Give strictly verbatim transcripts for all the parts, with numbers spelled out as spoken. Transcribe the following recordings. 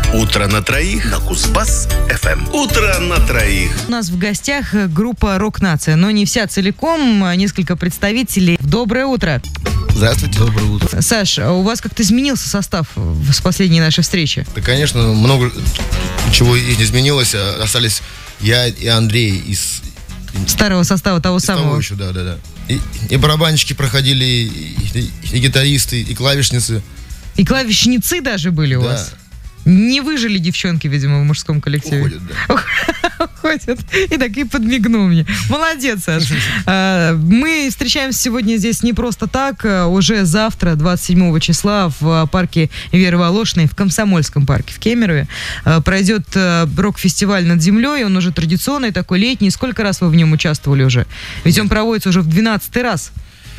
Утро на троих на Кузбасс-эф эм. Утро на троих. У нас в гостях группа «Рок-нация», но не вся целиком, несколько представителей. Доброе утро. Здравствуйте. Доброе утро. Саш, у вас как-то изменился состав с последней нашей встречи? Да, конечно, много чего не изменилось. Остались я и Андрей из... Старого состава, того из самого. Того еще, да, да, да. И, и барабанщики проходили, и, и, и гитаристы, и клавишницы. И клавишницы даже были у да. вас? Не выжили девчонки, видимо, в мужском коллективе. Уходят, да. Уходят. И так и подмигнул мне. Молодец, Саш. Мы встречаемся сегодня здесь не просто так. Уже завтра, двадцать седьмого числа, в парке Веры Волошиной, в Комсомольском парке в Кемерове, пройдет рок-фестиваль «Над землей». Он уже традиционный, такой летний. Сколько раз вы в нем участвовали уже? Ведь он проводится уже в двенадцатый раз.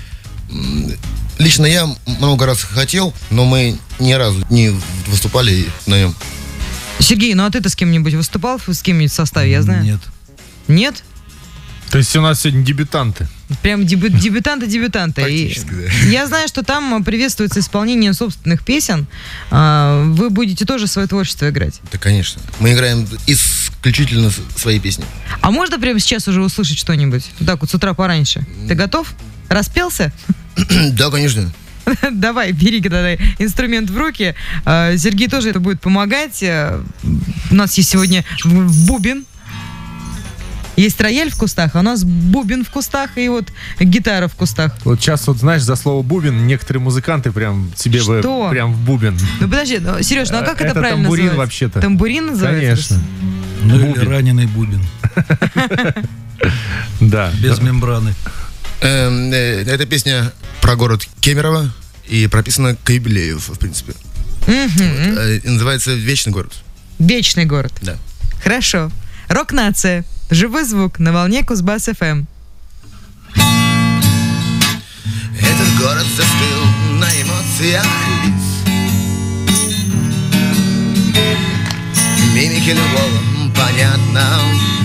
Лично я много раз хотел, но мы ни разу не выступали на нем. Сергей, ну а ты-то с кем-нибудь выступал? С кем-нибудь в составе, я знаю? Нет. Нет? То есть у нас сегодня дебютанты. Прям дебю- дебютанты-дебютанты. Практически, И да. я знаю, что там приветствуется исполнение собственных песен. Вы будете тоже свое творчество играть? Да, конечно. Мы играем исключительно свои песни. А можно прямо сейчас уже услышать что-нибудь? Так вот, с утра пораньше. Ты готов? Распелся? Да, конечно. Давай, бери тогда инструмент в руки. Сергей тоже это будет помогать. У нас есть сегодня бубен. Есть рояль в кустах, а у нас бубен в кустах и вот гитара в кустах. Вот сейчас вот, знаешь, за слово бубен некоторые музыканты прям себе бы Что? прям в бубен. Ну подожди, ну, Сереж, ну а как это, Это правильно тамбурин называется? вообще-то. Тамбурин называется? Конечно. Ну или Бубен. раненый бубен. Да. Без мембраны. Эм, э, Эта песня про город Кемерово и прописана к юбилею, в принципе. Мгм. Э, и называется «Вечный город». Вечный город. Да. Хорошо. Рок-нация. Живой звук на волне Кузбасс-эф эм. Этот город застыл на эмоциях лиц. Мимики любого понятно.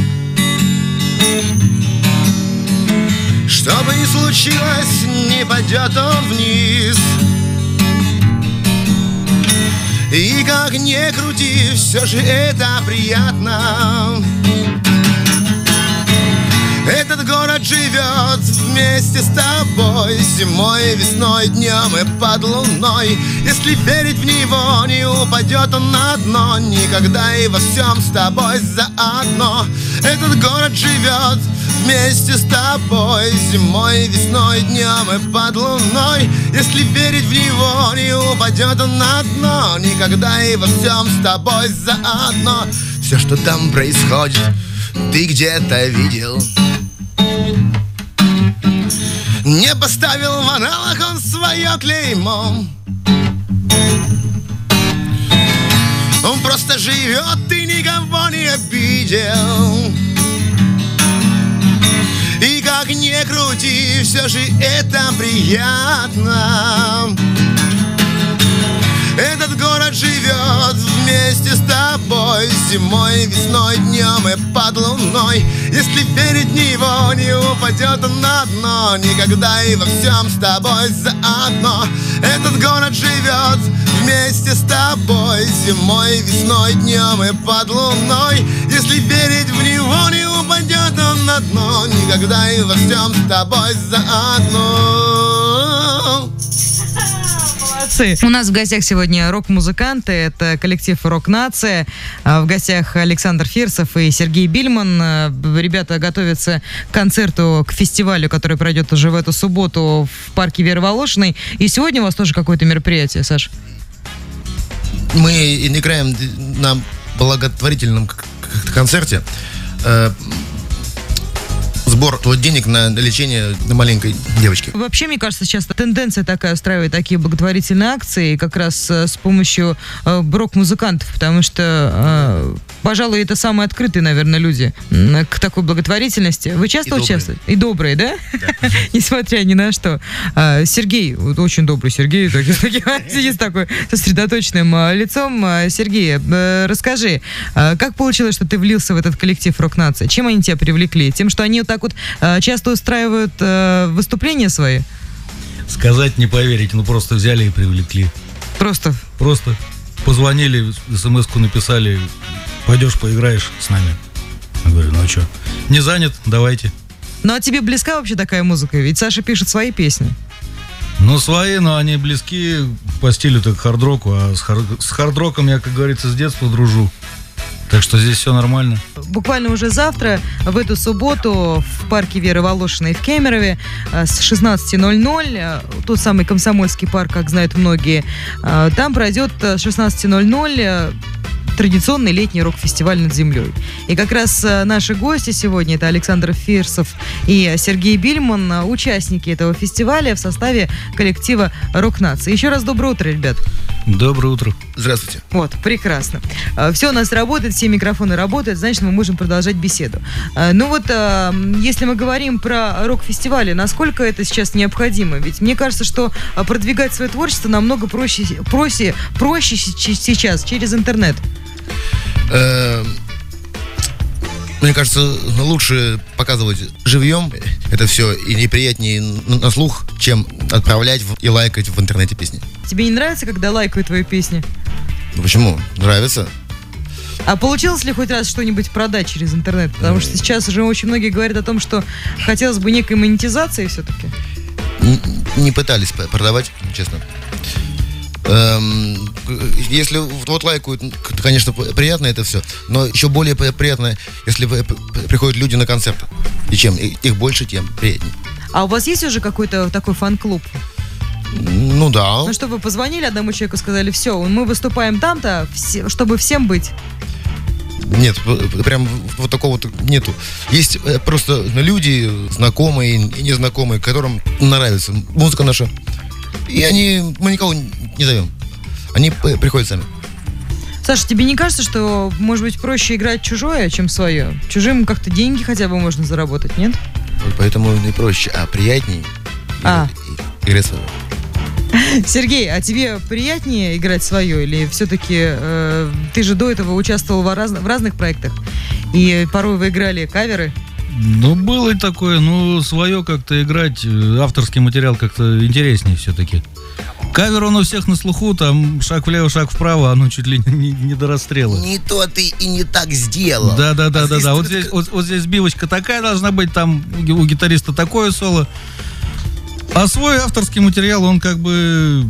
Что бы ни случилось, не пойдет он вниз. И как ни крути, все же это приятно. Этот город живет вместе с тобой, зимой, весной, днем и под луной. Если верить в него, не упадет он на дно. Никогда и во всем с тобой заодно. Этот город живет вместе с тобой, зимой, весной, днем и под луной. Если верить в него, не упадет он на дно. Никогда и во всем с тобой заодно. Все, что там происходит, ты где-то видел. Не поставил в аналог он свое клеймо. Он просто живет и никого не обидел. И как ни крути, все же это приятно. Этот город живет вместе с тобой, зимой, весной, днем и под луной. Если верить в него, не упадет он на дно. Никогда и во всем с тобой заодно. Этот город живет вместе с тобой, зимой, весной, днем и под луной. Если верить в него, не упадет он на дно. Никогда и во всем с тобой заодно. У нас в гостях сегодня рок-музыканты. Это коллектив «Рок-нация». В гостях Александр Фирсов и Сергей Бильман. Ребята готовятся к концерту, к фестивалю, который пройдет уже в эту субботу в парке Веры Волошиной. И сегодня у вас тоже какое-то мероприятие, Саш? Мы играем на благотворительном концерте. Сбор денег на лечение маленькой девочки. Вообще, мне кажется, сейчас тенденция такая устраивать такие благотворительные акции как раз с помощью э, рок-музыкантов, потому что, э, пожалуй, это самые открытые, наверное, люди э, к такой благотворительности. Вы часто И участвуете? И добрые, да? Несмотря ни на что. Э, Сергей, вот очень добрый Сергей, так- так- сидит с такой сосредоточенным э, лицом. Э, Сергей, э, расскажи, э, как получилось, что ты влился в этот коллектив «Рок-нация»? Чем они тебя привлекли? Тем, что они вот так вот э, часто устраивают э, выступления свои? Сказать не поверите, ну просто взяли и привлекли. Просто. Просто. позвонили, смс-ку написали, пойдешь поиграешь с нами. Я говорю, ну а что, не занят, давайте. Ну а тебе близка вообще такая музыка? Ведь Саша пишет свои песни. Ну, свои, но они близки по стилю так к хард-року, а с, хар- с хард-роком я, как говорится, с детства дружу. Так что здесь все нормально. Буквально уже завтра, в эту субботу, в парке Веры Волошиной в Кемерове с шестнадцати ноль-ноль, тот самый Комсомольский парк, как знают многие, там пройдет с шестнадцати ноль-ноль традиционный летний рок-фестиваль «Над землей». И как раз наши гости сегодня, это Александр Фирсов и Сергей Бильман, участники этого фестиваля в составе коллектива «Рок Нации». Еще раз доброе утро, ребят. Доброе утро. Здравствуйте. Вот, прекрасно. Все у нас работает, все микрофоны работают, значит, мы можем продолжать беседу. Ну вот, если мы говорим про рок-фестивали, насколько это сейчас необходимо? Ведь мне кажется, что продвигать свое творчество намного проще, проще, проще сейчас через интернет. Мне кажется, лучше показывать живьем это все и неприятнее на слух, чем отправлять и лайкать в интернете песни. Тебе не нравится, когда лайкают твои песни? Ну почему? Нравится. А получилось ли хоть раз что-нибудь продать через интернет? Потому что сейчас уже очень многие говорят о том, что хотелось бы некой монетизации все-таки. Не пытались продавать, честно. Эм, если вот лайкают, конечно, приятно это все, но еще более приятно, если приходят люди на концерты. И чем их больше, тем приятнее. А у вас есть уже какой-то такой фан-клуб? Ну да. Ну, чтобы позвонили одному человеку, сказали, все, мы выступаем там-то, все, чтобы всем быть. Нет, прям вот такого нету. Есть просто люди, знакомые и незнакомые, которым нравится музыка наша. И они, мы никого не зовем. Они приходят сами. Саша, тебе не кажется, что, может быть, проще играть чужое, чем свое? Чужим как-то деньги хотя бы можно заработать, нет? Поэтому не проще, а приятнее а. играть свое. Сергей, а тебе приятнее играть свое? Или все-таки э, ты же до этого участвовал в, раз, в разных проектах, и порой вы играли каверы? Ну, было и такое, ну, свое как-то играть, авторский материал как-то интереснее все-таки. Кавер, он у всех на слуху, там шаг влево, шаг вправо, оно чуть ли не, не до расстрела. Не то ты и не так сделал. Да-да-да, а да, да. Вот здесь, вот, вот здесь бивочка такая должна быть, там у гитариста такое соло. А свой авторский материал, он как бы...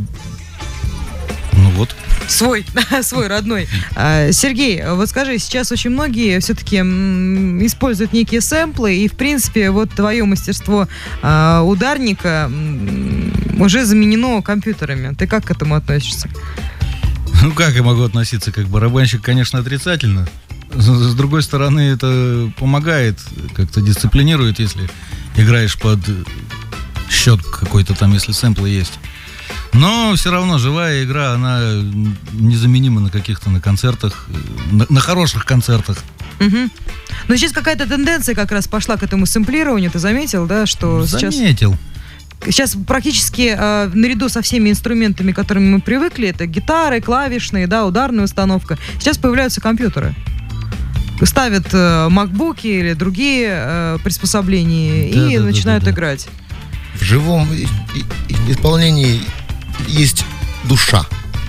Ну вот. Свой, свой родной. А, Сергей, вот скажи, сейчас очень многие все-таки м, используют некие сэмплы, и, в принципе, вот твое мастерство а, ударника м, уже заменено компьютерами. Ты как к этому относишься? Ну, как я могу относиться? Как барабанщик, конечно, отрицательно. С, с другой стороны, это помогает, как-то дисциплинирует, если играешь под счет какой-то там, если сэмплы есть. Но все равно живая игра, она незаменима на каких-то на концертах, на, на хороших концертах. Угу. Но сейчас какая-то тенденция как раз пошла к этому сэмплированию. Ты заметил, да, что сейчас... Заметил. Сейчас практически э, наряду со всеми инструментами, к которым мы привыкли, это гитары, клавишные, да, ударная установка, сейчас появляются компьютеры. Ставят э, макбуки или другие э, приспособления да, и да, начинают да, да, играть. В живом исполнении есть душа.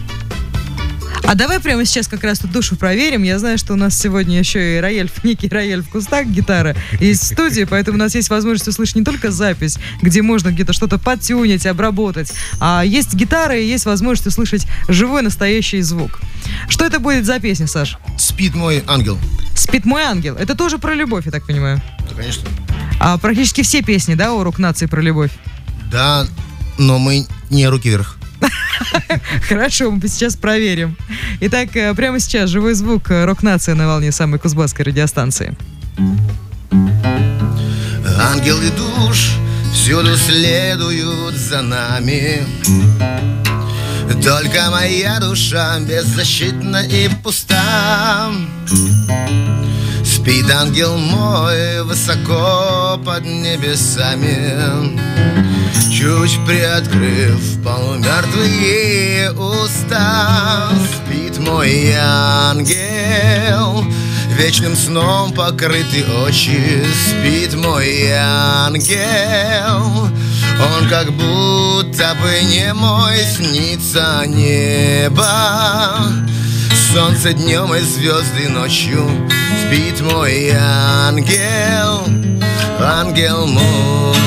А давай прямо сейчас как раз эту душу проверим. Я знаю, что у нас сегодня еще и рояль, некий рояль в кустах, гитара есть в студии, поэтому у нас есть возможность услышать не только запись, где можно где-то что-то подтюнить, обработать, а есть гитара и есть возможность услышать живой настоящий звук. Что это будет за песня, Саш? «Спит мой ангел». «Спит мой ангел». Это тоже про любовь, я так понимаю? Да, конечно. А практически все песни, да, у «Рок Нации» про любовь? Да, но мы не руки вверх. Хорошо, мы сейчас проверим. Итак, прямо сейчас живой звук «Рок Нация» на волне самой кузбасской радиостанции. Ангел и душ всюду следуют за нами. Только моя душа беззащитна и пуста. Спит ангел мой высоко под небесами, чуть приоткрыв полумертвые уста. Спит мой ангел, вечным сном покрыты очи. Спит мой ангел, Он как будто бы не мой, снится небо. Солнце днем и звезды ночью, спит мой ангел, ангел мой.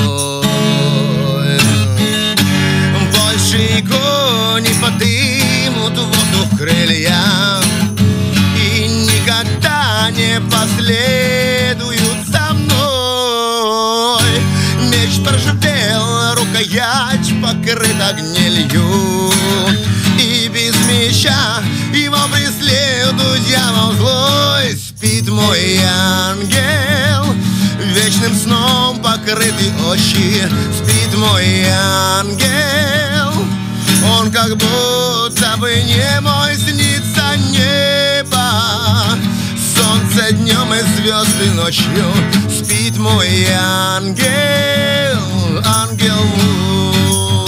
Больше его не подымут в воздух крылья и никогда не последуют за мной. Меч проживел, рукоять покрыта гнилью, и без меча его преследует дьявол злой. Спит мой ангел, вечным сном покрыты очи. Спит мой ангел, он как будто бы не мой, снится небо. Солнце днем и звезды ночью. Спит мой ангел, ангел мой.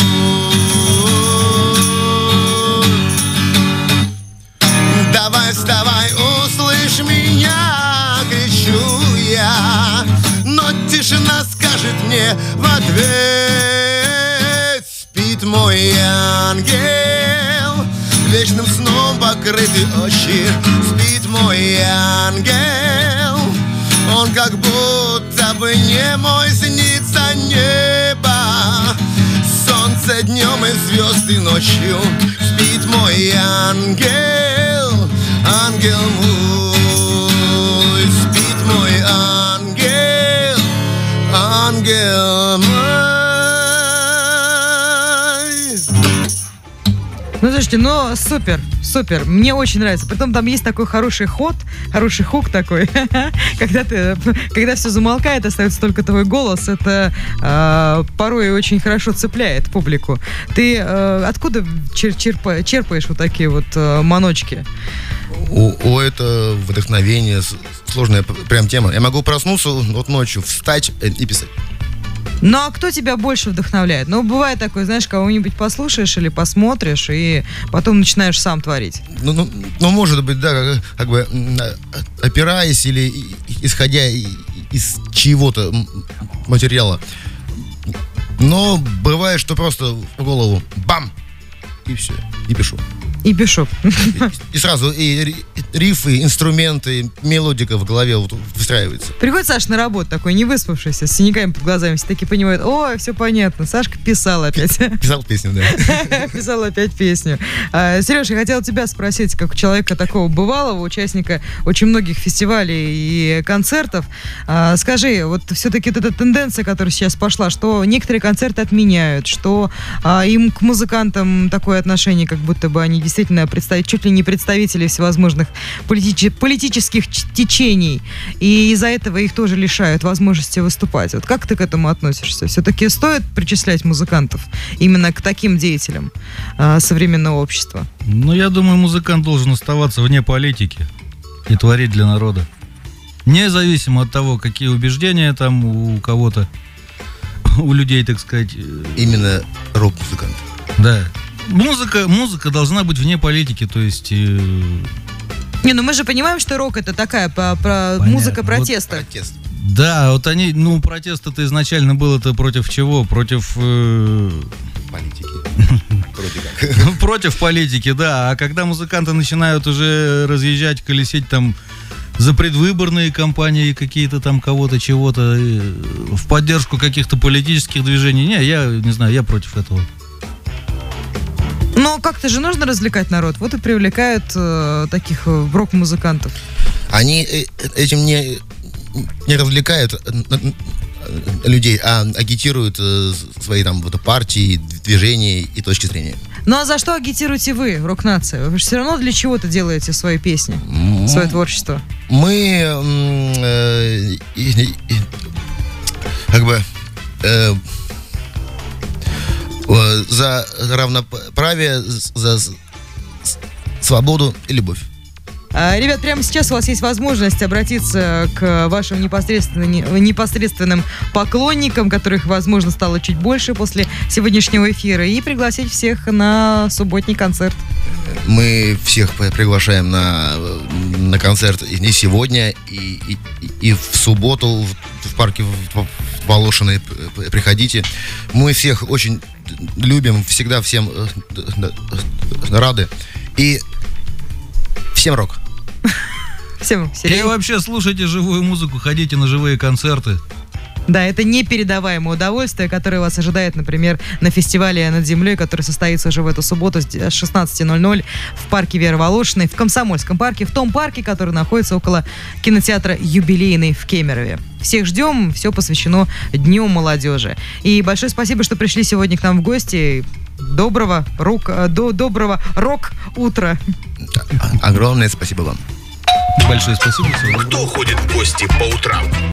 Давай, вставай, услышь меня, кричу я, но тишина скажет мне в ответ. Спит мой ангел, вечным сном покрыты очи. Спит мой ангел, он как будто бы не мой, снится небо. Солнце днем и звезды ночью. Спит мой ангел, ангел мой. Спит мой ангел, ангел мой. Ну, слушайте, ну, супер, супер. Мне очень нравится. Притом там есть такой хороший ход, хороший хук такой. Когда ты, когда все замолкает, остается только твой голос. Это э, порой очень хорошо цепляет публику. Ты э, откуда чер- черпа- черпаешь вот такие вот э, маночки? О, о, это вдохновение, сложная прям тема. Я могу проснуться вот ночью, встать и писать. Ну, а кто тебя больше вдохновляет? Ну, бывает такое, знаешь, кого-нибудь послушаешь или посмотришь, и потом начинаешь сам творить. Ну, ну, ну может быть, да, как, как бы опираясь или исходя из чьего-то материала. Но бывает, что просто в голову бам! И все, и пишу. И пишу. И, и сразу и рифы, инструменты, мелодика в голове вот выстраивается. Приходит Саша на работу такой, не выспавшийся, с синяками под глазами, все такие понимают, ой, все понятно, Сашка писал опять. Писал песню, да. Писал опять песню. А, Сереж, я хотела тебя спросить, как у человека такого бывалого, участника очень многих фестивалей и концертов, а, скажи, вот все-таки эта тенденция, которая сейчас пошла, что некоторые концерты отменяют, что а, им к музыкантам такое отношение, как будто бы они действительно представить, чуть ли не представители всевозможных политич- политических течений, и из-за этого их тоже лишают возможности выступать. Вот как ты к этому относишься? Все-таки стоит причислять музыкантов именно к таким деятелям э, современного общества? Ну, я думаю, музыкант должен оставаться вне политики и творить для народа. Независимо от того, какие убеждения там у кого-то, у людей, так сказать. Именно рок-музыкант. Да. Музыка, музыка должна быть вне политики, то есть... Э... Не, ну мы же понимаем, что рок это такая по, про музыка протеста. Вот протест. Да, вот они, ну, протест это изначально было-то против чего? Против... Э... Политики. Вроде как. Против политики, да. А когда музыканты начинают уже разъезжать, колесить там за предвыборные кампании какие-то там кого-то, чего-то, в поддержку каких-то политических движений, не, я не знаю, я против этого. Но как-то же нужно развлекать народ. Вот и привлекают э, таких э, рок-музыкантов. Они э, этим не, не развлекают э, людей, а агитируют э, свои там вот, партии, движения и точки зрения. Ну а за что агитируете вы, рок-нация? Вы же все равно для чего-то делаете свои песни, mm-hmm. свое творчество. Мы э, э, э, как бы э, за равноправие, за свободу и любовь. Ребят, прямо сейчас у вас есть возможность обратиться к вашим непосредственным, непосредственным поклонникам, которых, возможно, стало чуть больше после сегодняшнего эфира, и пригласить всех на субботний концерт. Мы всех приглашаем на, на концерт и сегодня, и, и, и в субботу в парке в Волошиной, приходите. Мы всех очень любим, всегда всем рады. И всем рок. Всем, И вообще слушайте живую музыку, ходите на живые концерты. Да, это непередаваемое удовольствие, которое вас ожидает, например, на фестивале «Над землей», который состоится уже в эту субботу с шестнадцати ноль-ноль в парке Веры Волошиной, в Комсомольском парке, в том парке, который находится около кинотеатра «Юбилейный» в Кемерове. Всех ждем, все посвящено Дню молодежи. И большое спасибо, что пришли сегодня к нам в гости. Доброго рок, до, доброго рок-утра. Огромное спасибо вам. Большое спасибо. Кто ходит в гости по утрам?